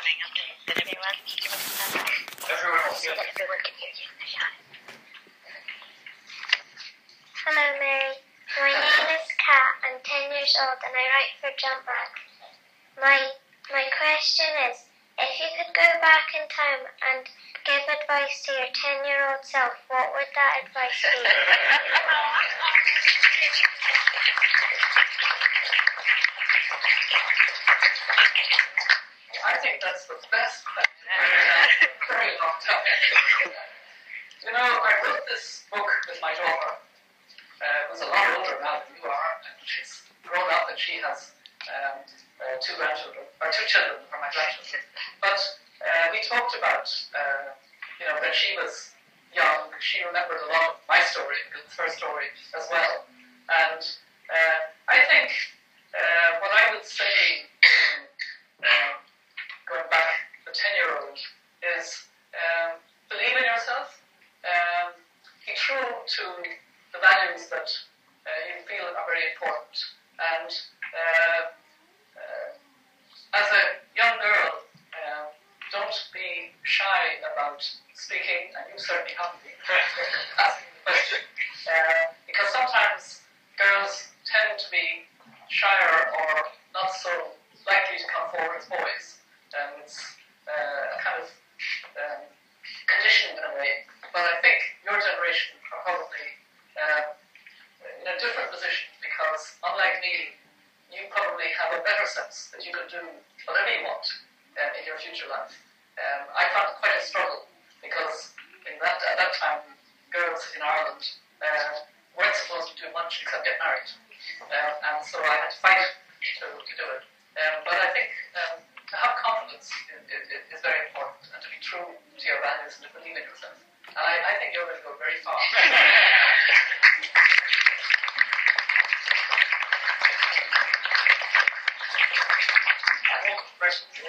Everyone else. Hello, Mary. My name is Kat. I'm 10 years old and I write for Jump Back. My question is, if you could go back in time and give advice to your 10-year-old self, what would that advice be? I think that's the best question I've had in a very long time. You know, I wrote this book with my daughter, who's a lot older now than you are, and she's grown up and she has two children for my grandchildren. But we talked about, when she was young, she remembered a lot of my story, because it's her story as well. And I think what I would say going back, the 10-year-old, is believe in yourself, be true to the values that you feel are very important, and as a young girl, don't be shy about speaking, and you certainly haven't been asking the question, because sometimes girls tend to be shyer or not so likely to come forward as boys. It's a kind of conditioning in a way. But I think your generation are probably in a different position, because unlike me, you probably have a better sense that you can do whatever you want in your future life. I found it quite a struggle, because at that time, girls in Ireland weren't supposed to do much except get married. And so I had to fight to do it. But I think to have confidence is very important, and to be true to your values and to believe in yourself. And I think you're going to go very far. I have questions.